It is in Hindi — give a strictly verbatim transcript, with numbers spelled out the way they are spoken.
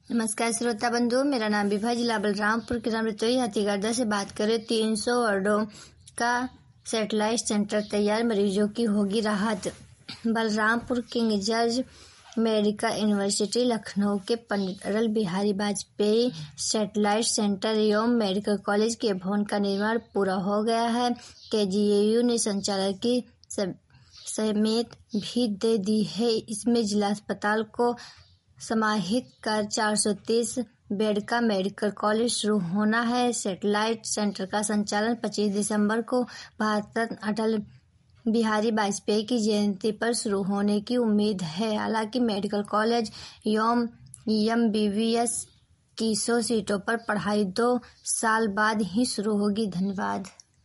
नमस्कार श्रोता बंधु, मेरा नाम विभा, जिला बलरामपुर के राम रतोई हाथीगढ़ से बात करें। तीन सौ वार्डों का सैटेलाइट सेंटर तैयार, मरीजों की होगी राहत। Balrampur king George medical university Lucknow के पंडित अटल बिहारी वाजपेयी सैटेलाइट सेंटर एवं मेडिकल कॉलेज के भवन का निर्माण पूरा हो गया है। केजीएयू ने संचालक की समेत भी दे दी है। इसमें जिला अस्पताल को समाहित कर चार सौ तीस बेड का मेडिकल कॉलेज शुरू होना है। सैटेलाइट सेंटर का संचालन पच्चीस दिसंबर को भारत रत्न अटल बिहारी वाजपेयी की जयंती पर शुरू होने की उम्मीद है। हालांकि मेडिकल कॉलेज एवं एमबीबीएस की सौ सीटों पर पढ़ाई दो साल बाद ही शुरू होगी। धन्यवाद।